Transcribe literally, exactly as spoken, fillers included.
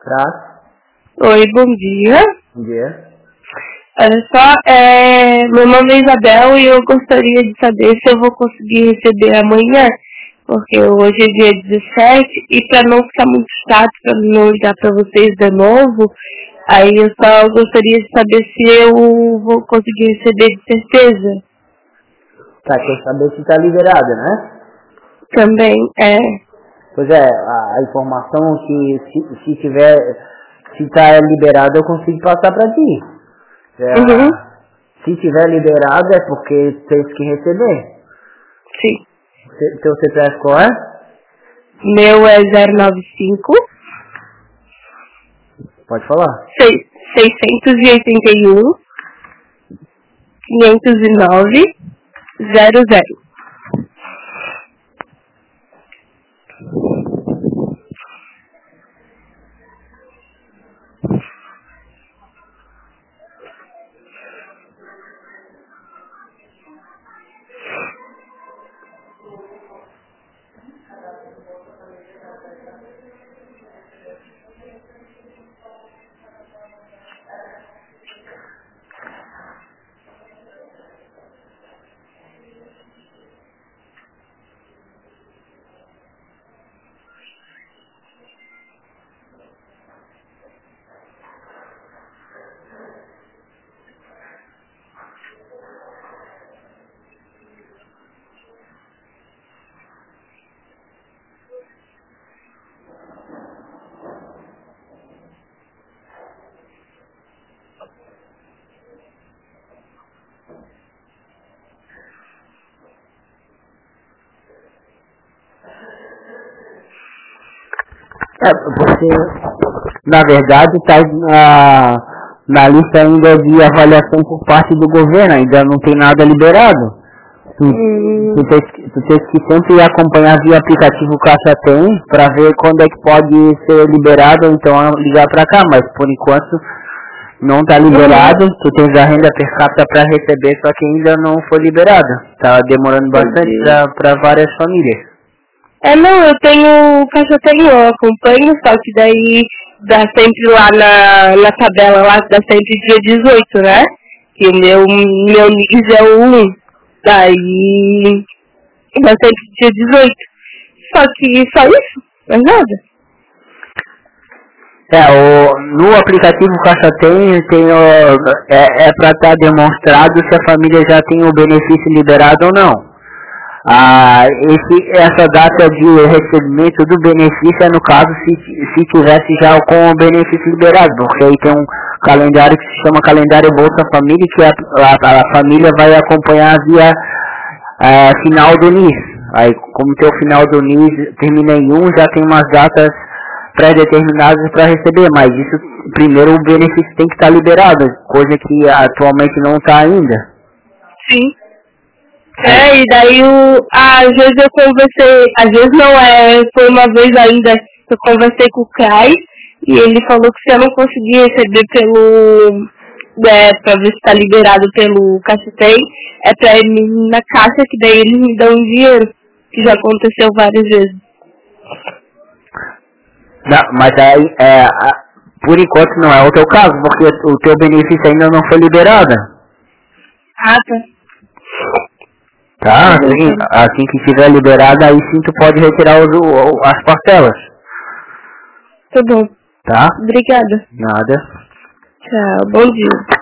Prato. Oi, bom dia. Bom dia. Olha só, é... meu nome é Isabel e eu gostaria de saber se eu vou conseguir receber amanhã, porque hoje é dia dezessete e para não ficar muito chato, para não ligar para vocês de novo, aí eu só gostaria de saber se eu vou conseguir receber de certeza. Tá, quer saber se tá liberado, né? Também, é. Pois é, a, a informação que se, se tiver, se tá liberado eu consigo passar pra ti. É, Uhum. Se tiver liberado é porque tem que receber. Sim. Se, teu C P F qual é? Meu é zero nove cinco, Pode falar. seiscentos e oitenta e um, quinhentos e nove, zero zero. É, você, na verdade, está na, na lista ainda de avaliação por parte do governo, ainda não tem nada liberado. Tu, Hum. tu, tens, tu tens que sempre acompanhar via aplicativo Caixa Tem, para ver quando é que pode ser liberado, ou então ligar para cá, mas por enquanto não está liberado. Tu tens a renda per capita para receber, só que ainda não foi liberado. Está demorando bastante para várias famílias. É, não, eu tenho Caixa Tem, eu acompanho, só que daí dá sempre lá na, na tabela, lá dá sempre dia dezoito, né? Que o meu, meu N I S é o um, daí dá sempre dia dezoito. Só que só isso, mais nada. É, o, no aplicativo Caixa Tem, tem o, é, é para estar demonstrado se a família já tem o benefício liberado ou não. Ah, esse, essa data de recebimento do benefício é no caso se, se tivesse já com o benefício liberado, porque aí tem um calendário que se chama calendário Bolsa Família, que a, a, a família vai acompanhar via é, final do N I S. Aí como tem o final do N I S termina em um, já tem umas datas pré-determinadas para receber, mas isso primeiro o benefício tem que estar liberado, coisa que atualmente não está ainda. Sim. É, e daí o, ah, às vezes eu conversei, às vezes não é, foi uma vez ainda, eu conversei com o Kai e ele falou que se eu não conseguir receber pelo, é, pra ver se tá liberado pelo Caixa Tem, é pra ir na caixa que daí eles me dão dinheiro, que já aconteceu várias vezes. Não, mas aí, é, por enquanto não é o teu caso, porque o teu benefício ainda não foi liberado. Ah, tá. Tá, assim, assim que tiver liberado, aí sim tu pode retirar os, o, as parcelas. Tá bom. Tá? Obrigada. Nada. Tchau, bom dia.